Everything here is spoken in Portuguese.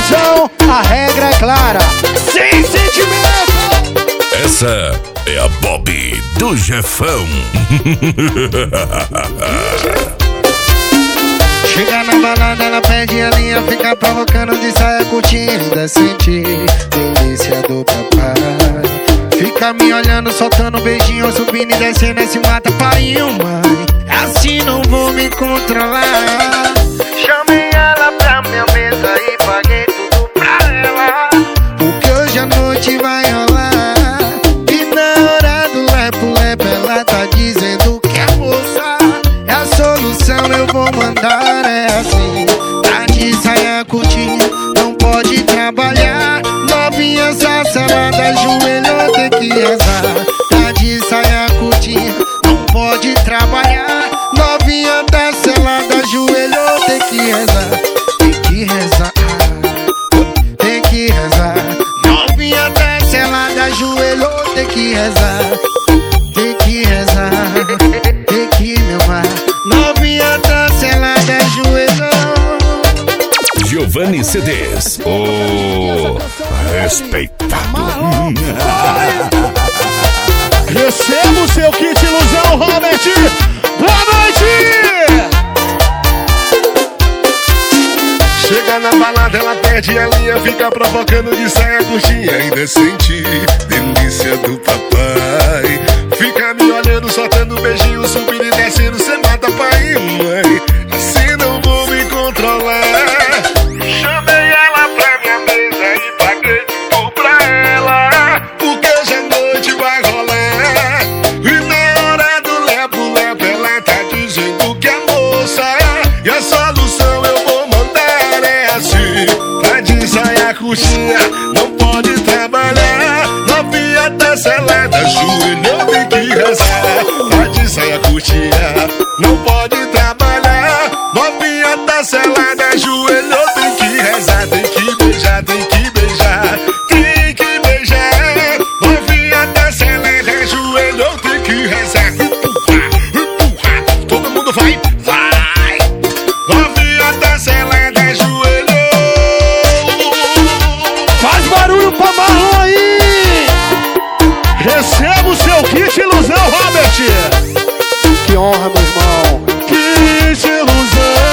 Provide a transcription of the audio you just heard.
ilusão, a regra é clara. Sem sentimento. Essa é a Bob do Jefão. Chega na balada, ela pede a linha, fica provocando de saia curtinha, indecente, delícia do papai. Fica me olhando, soltando beijinho, subindo e descendo, esse mata pai e mãe. Assim não vou me controlar. Chamei ela pra minha mesa e paguei tudo pra ela, porque hoje a noite vai rolar. E na hora do lepo-lepo ela tá dizendo que a moça é a solução, eu vou mandar. É assim, tá de saia curtinha, não pode trabalhar. Novinha sacerada, joelho tem que rezar. Tá de saia curtinha, não pode trabalhar. Novinha tá selada, joelho tem que rezar. Tem que rezar, tem que rezar. Novinha tá selada, joelho tem que rezar. Tem que rezar, tem que me amar. Novinha tá selada, joelho. Giovanni CDs, o respeitado. Receba o seu kit ilusão, Robert. Boa noite. Chega na balada, ela perde a linha, fica provocando de saia curtinha, indecente, delícia do papai. Fica me olhando, soltando beijinho, subindo e descendo, cê mata pai e mãe. Assim não vou me controlar. Chamei ela pra minha mesa e paguei tudo pra ela, porque hoje a noite vai rolar. E na hora do lepo-lepo ela tá dizendo que é moça e a solução eu vou mandar. É assim, tá de saia curtinha, não pode trabalhar. Novinha tá selada, joelho tem que rezar. Tá de saia curtinha, não pode trabalhar. Novinha tá selada, joelho tem que rezar. Tem que beijar, tem que beijar, tem que beijar. Novinha tá selada, joelho tem que rezar. Empurrar, empurrar, todo mundo vai, vai. Novinha tá selada, joelho. Faz barulho pra marrom aí. Receba o seu kit ilusão, Robert. Que honra, meu irmão. Kit ilusão.